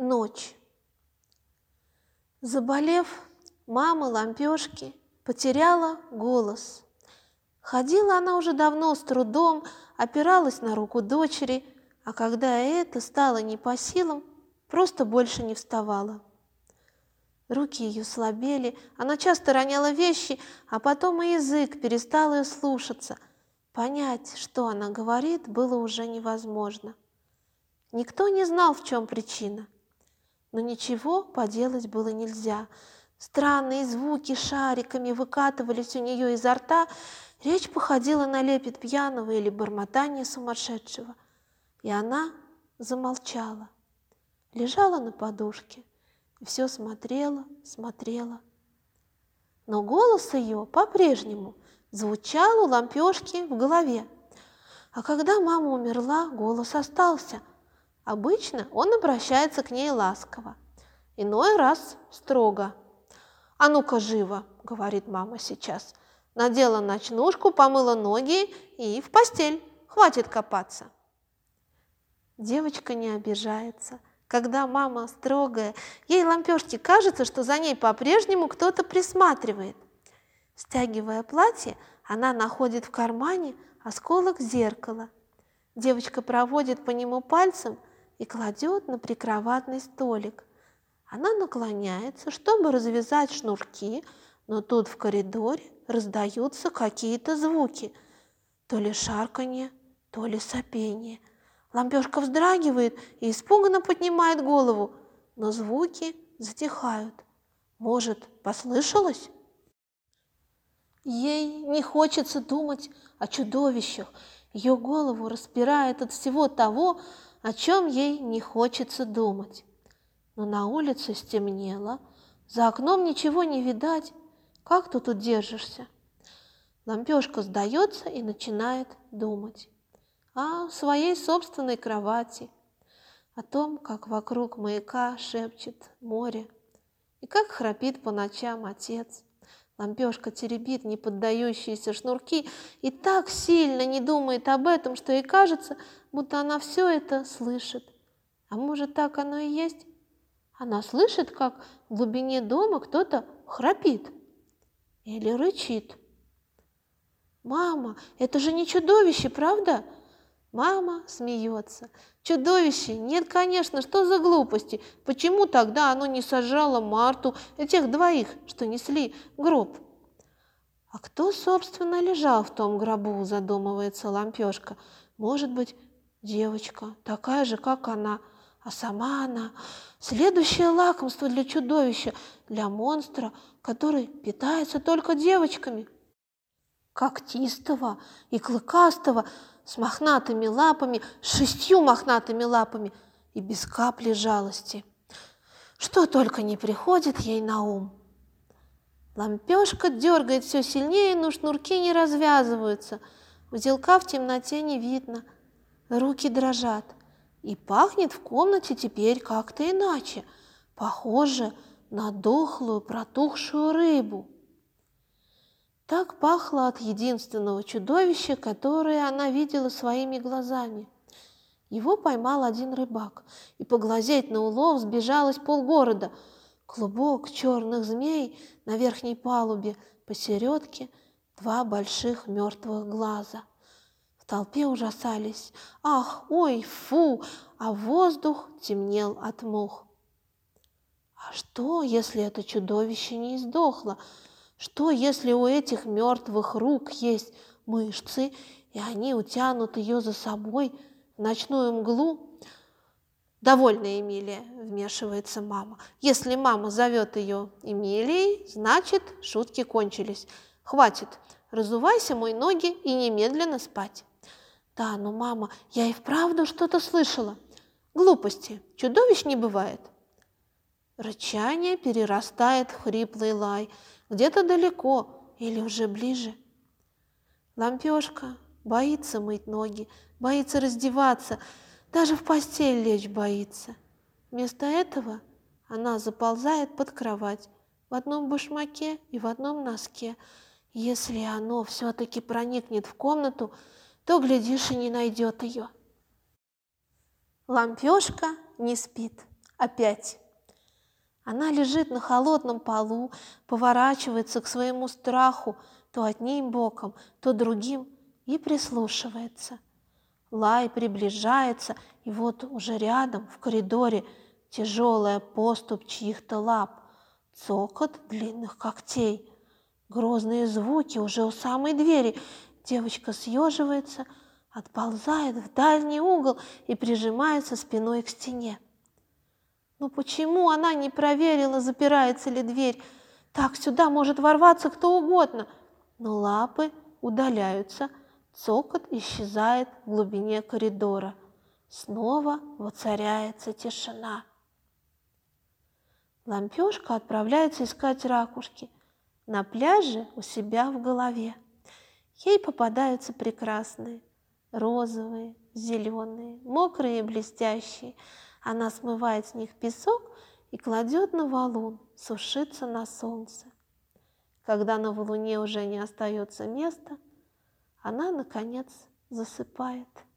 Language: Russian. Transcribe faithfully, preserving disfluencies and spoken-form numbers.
Ночь. Заболев, мама Лампешки потеряла голос. Ходила она уже давно с трудом, опиралась на руку дочери, а когда это стало не по силам, просто больше не вставала. Руки ее слабели, она часто роняла вещи, а потом и язык перестал ее слушаться. Понять, что она говорит, было уже невозможно. Никто не знал, в чем причина, но ничего поделать было нельзя. Странные звуки шариками выкатывались у нее изо рта, речь походила на лепет пьяного или бормотание сумасшедшего. И она замолчала, лежала на подушке и все смотрела, смотрела. Но голос ее по-прежнему звучал у Лампешки в голове. А когда мама умерла, голос остался. Обычно он обращается к ней ласково, иной раз строго. «А ну-ка живо!» — говорит мама сейчас. Надела ночнушку, помыла ноги и в постель. Хватит копаться. Девочка не обижается. Когда мама строгая, ей Лампешке кажется, что за ней по-прежнему кто-то присматривает. Стягивая платье, она находит в кармане осколок зеркала. Девочка проводит по нему пальцем и кладет на прикроватный столик. Она наклоняется, чтобы развязать шнурки, но тут в коридоре раздаются какие-то звуки. То ли шарканье, то ли сопение. Лампешка вздрагивает и испуганно поднимает голову, но звуки затихают. Может, послышалось? Ей не хочется думать о чудовищах. Ее голову распирает от всего того, о чем ей не хочется думать. Но на улице стемнело, за окном ничего не видать. Как ты тут держишься? Лампешка сдается и начинает думать о своей собственной кровати, о том, как вокруг маяка шепчет море и как храпит по ночам отец. Лампешка теребит неподдающиеся шнурки и так сильно не думает об этом, что ей кажется, будто она все это слышит. А может, так оно и есть? Она слышит, как в глубине дома кто-то храпит или рычит. «Мама, это же не чудовище, правда?» Мама смеется. «Чудовище? Нет, конечно, что за глупости? Почему тогда оно не сожрало Марту и тех двоих, что несли гроб?» «А кто, собственно, лежал в том гробу?» – задумывается Лампешка. «Может быть, девочка, такая же, как она, а сама она – следующее лакомство для чудовища, для монстра, который питается только девочками. Когтистого и клыкастого, с мохнатыми лапами, с шестью мохнатыми лапами и без капли жалости. Что только не приходит ей на ум». Лампешка дергает все сильнее, но шнурки не развязываются. Узелка в темноте не видно, руки дрожат. И пахнет в комнате теперь как-то иначе, похоже на дохлую протухшую рыбу. Так пахло от единственного чудовища, которое она видела своими глазами. Его поймал один рыбак, и поглазеть на улов сбежалось полгорода. Клубок черных змей на верхней палубе, посередке два больших мертвых глаза. В толпе ужасались. Ах, ой, фу, а воздух темнел от мух. А что, если это чудовище не издохло? Что, если у этих мертвых рук есть мышцы, и они утянут ее за собой в ночную мглу? «Довольно, Эмилия», — вмешивается мама. «Если мама зовет ее Эмилией, значит, шутки кончились. Хватит, разувайся, мой ноги и немедленно спать». «Да, но, мама, я и вправду что-то слышала». «Глупости, чудовищ не бывает». Рычание перерастает в хриплый лай, где-то далеко или уже ближе. Лампешка боится мыть ноги, боится раздеваться, даже в постель лечь боится. Вместо этого она заползает под кровать в одном башмаке и в одном носке. Если оно все-таки проникнет в комнату, то, глядишь, и не найдет ее. Лампешка не спит. Опять. Она лежит на холодном полу, поворачивается к своему страху то одним боком, то другим и прислушивается. Лай приближается, и вот уже рядом, в коридоре, тяжелая поступь чьих-то лап, цокот длинных когтей, грозные звуки уже у самой двери. Девочка съеживается, отползает в дальний угол и прижимается спиной к стене. Ну почему она не проверила, запирается ли дверь? Так сюда может ворваться кто угодно. Но лапы удаляются, цокот исчезает в глубине коридора. Снова воцаряется тишина. Лампешка отправляется искать ракушки на пляже у себя в голове. Ей попадаются прекрасные, розовые, зеленые, мокрые и блестящие. Она смывает с них песок и кладет на валун сушиться на солнце. Когда на валуне уже не остается места, она, наконец, засыпает.